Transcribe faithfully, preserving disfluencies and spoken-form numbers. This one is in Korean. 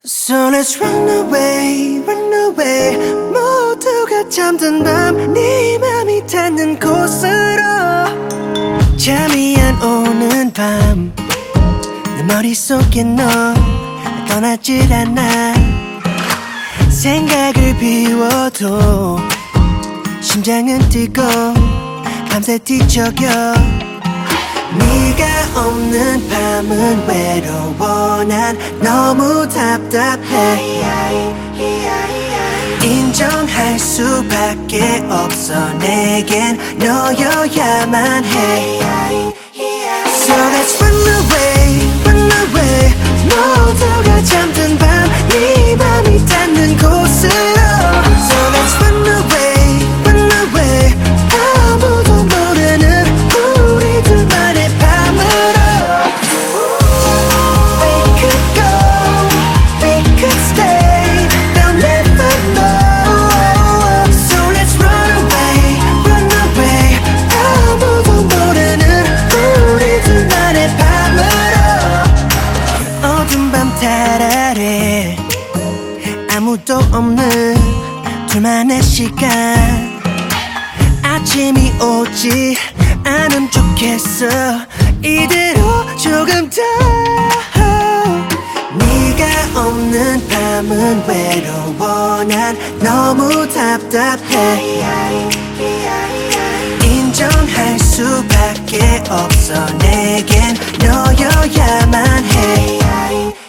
So let's run away, run away. 모두가 잠든 밤 네 맘이 닿는 곳으로 잠이 안 오는 밤 내 머릿속에 너 떠나질 않아. 생각을 비워도 심장은 뛰고 밤새 뒤척여. 네가 없는 밤은 외로워. 난 너무 답답해. 인정할 수밖에 없어. 내겐 너여야만 해. So let's run away, run away. 모두가 잠든 밤 네 맘이 닿는 곳으로. So let's run away, run away. 아무도 모르는 우리 둘만의 밤으로. We could go, we could stay. They'll never know. So let's run away, run away. 아무도 모르는 우리 둘만의 밤으로. 어두운 밤 달 아래 아무도 없는 둘만의 시간. 아침이 오지 않으면 좋겠어. 이대로 조금 더. 네가 없는 밤은 외로워. 난 너무 답답해. 인정할 수밖에 없어. 내겐 너여야만 해.